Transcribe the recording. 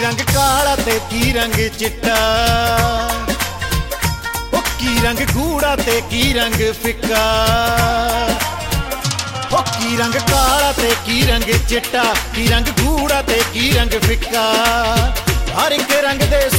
रंग काला ते की रंग चिट्टा, ओ की रंग गूढ़ा ते की रंग फिक्का, ओ की रंग काला ते की रंग चिट्टा, की रंग गूढ़ा ते की रंग फिक्का। हर एक रंग दे